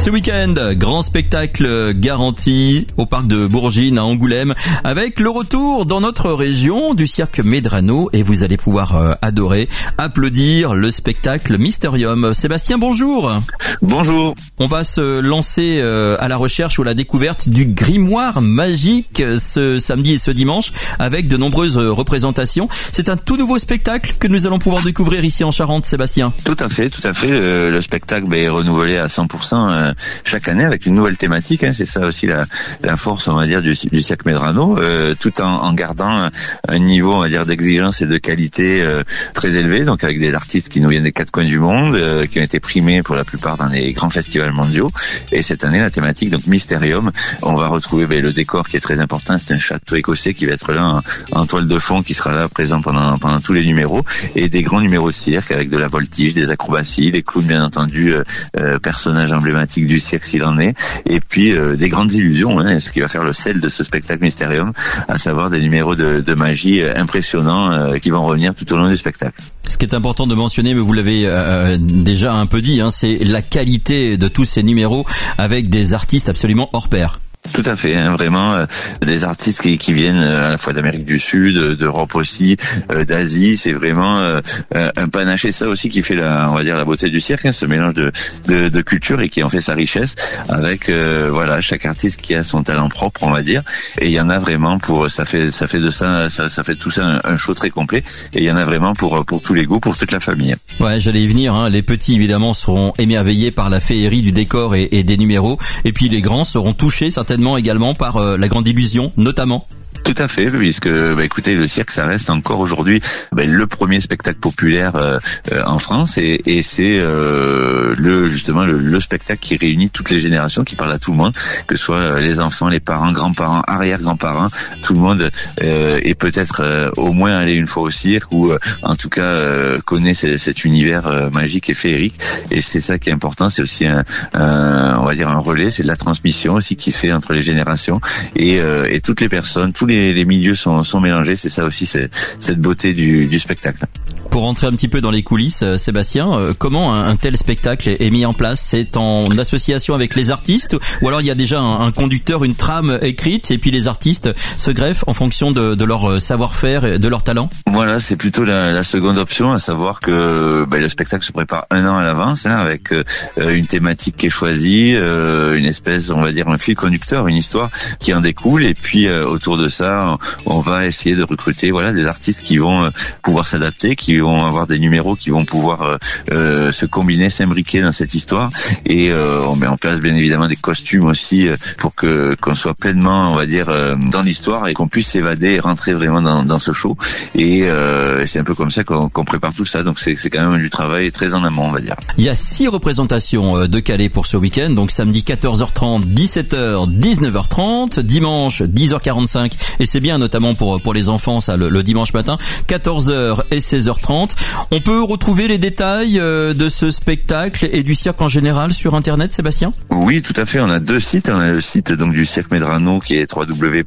Ce week-end, grand spectacle garanti au parc de Bourgines à Angoulême avec le retour dans notre région du cirque Medrano et vous allez pouvoir adorer, applaudir le spectacle Mysterium. Sébastien, bonjour. Bonjour. On va se lancer à la recherche ou à la découverte du grimoire magique ce samedi et ce dimanche avec de nombreuses représentations. C'est un tout nouveau spectacle que nous allons pouvoir découvrir ici en Charente, Sébastien. Tout à fait. Le spectacle est renouvelé à 100% chaque année avec une nouvelle thématique. C'est ça aussi la force, on va dire, du cirque Medrano, tout en gardant un niveau, on va dire, d'exigence et de qualité très élevé. Donc avec des artistes qui nous viennent des quatre coins du monde, qui ont été primés pour la plupart dans les grands festivals mondiaux. Et cette année, la thématique, donc Mysterium, on va retrouver le décor qui est très important. C'est un château écossais qui va être là en toile de fond, qui sera là présent pendant tous les numéros, et des grands numéros de cirque avec de la voltige, des acrobaties, les clowns bien entendu, personnages emblématiques du cirque s'il en est, et puis des grandes illusions, ce qui va faire le sel de ce spectacle Mysterium, à savoir des numéros de magie impressionnants qui vont revenir tout au long du spectacle. Ce qui est important de mentionner, mais vous l'avez déjà un peu dit, c'est la qualité de tous ces numéros avec des artistes absolument hors pair. Tout à fait, vraiment des artistes qui viennent à la fois d'Amérique du Sud, d'Europe aussi, d'Asie. C'est vraiment un panaché, ça aussi qui fait on va dire la beauté du cirque, ce mélange de culture et qui en fait sa richesse avec chaque artiste qui a son talent propre, on va dire. Et il y en a vraiment ça fait tout ça un show très complet. Et il y en a vraiment pour tous les goûts, pour toute la famille. Ouais, j'allais y venir. Les petits évidemment seront émerveillés par la féerie du décor et des numéros, et puis les grands seront touchés certainement également par la grande illusion, notamment. Tout à fait, puisque écoutez, le cirque, ça reste encore aujourd'hui le premier spectacle populaire en France, et c'est le spectacle qui réunit toutes les générations, qui parle à tout le monde, que ce soit les enfants, les parents, grands-parents, arrière-grands-parents, tout le monde est peut-être au moins allé une fois au cirque, ou en tout cas connaît cet univers magique et féerique. Et c'est ça qui est important, c'est aussi on va dire un relais, c'est de la transmission aussi qui se fait entre les générations, et toutes les personnes, tous les milieux sont mélangés. C'est ça aussi, c'est cette beauté du spectacle. Pour rentrer un petit peu dans les coulisses, Sébastien, comment un tel spectacle est mis en place? C'est en association avec les artistes, ou alors il y a déjà un conducteur, une trame écrite, et puis les artistes se greffent en fonction de leur savoir-faire et de leur talent? Voilà, c'est plutôt la seconde option, à savoir que le spectacle se prépare un an à l'avance, avec une thématique qui est choisie, une espèce, on va dire, un fil conducteur, une histoire qui en découle, et puis autour de ça, on va essayer de recruter des artistes qui vont pouvoir s'adapter, qui vont avoir des numéros qui vont pouvoir se combiner, s'imbriquer dans cette histoire, et on met en place bien évidemment des costumes aussi pour qu'on soit pleinement, on va dire, dans l'histoire, et qu'on puisse s'évader et rentrer vraiment dans ce show, et c'est un peu comme ça qu'on prépare tout ça. Donc c'est quand même du travail très en amont, on va dire. Il y a 6 représentations de Calais pour ce week-end, donc samedi 14h30, 17h, 19h30, dimanche 10h45, et c'est bien notamment pour les enfants ça, le dimanche matin, 14h et 16h30. On peut retrouver les détails de ce spectacle et du cirque en général sur internet, Sébastien? Oui, tout à fait. On a 2 sites. On a le site donc du cirque Medrano qui est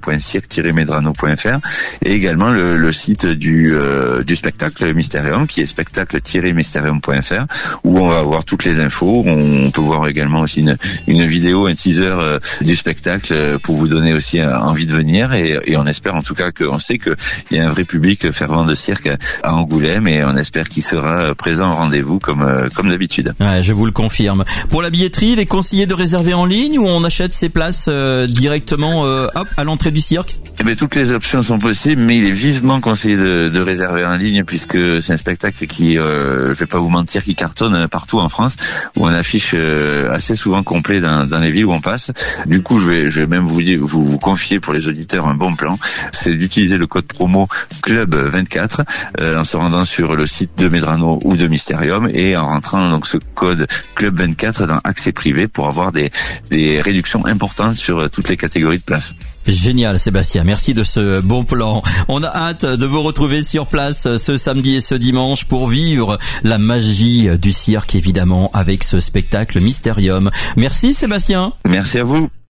www.cirque-medrano.fr, et également le site du spectacle Mysterium qui est spectacle-mysterium.fr, où on va avoir toutes les infos. On peut voir également aussi une vidéo, un teaser du spectacle pour vous donner aussi envie de venir, et on espère en tout cas qu'on sait qu'il y a un vrai public fervent de cirque à Angoulême, et on espère qu'il sera présent au rendez-vous comme d'habitude. Ouais, je vous le confirme. Pour la billetterie, il est conseillé de réserver en ligne, ou on achète ses places directement à l'entrée du cirque? Toutes les options sont possibles, mais il est vivement conseillé de réserver en ligne, puisque c'est un spectacle qui, je vais pas vous mentir, qui cartonne partout en France, où on affiche assez souvent complet dans les villes où on passe. Du coup, je vais même vous confier pour les auditeurs un bon plan, c'est d'utiliser le code promo CLUB24 en se rendant sur le site de Medrano ou de Mysterium, et en rentrant donc ce code CLUB24 dans accès privé pour avoir des réductions importantes sur toutes les catégories de places. Génial, Sébastien. Merci de ce bon plan. On a hâte de vous retrouver sur place ce samedi et ce dimanche pour vivre la magie du cirque, évidemment, avec ce spectacle Mysterium. Merci, Sébastien. Merci à vous.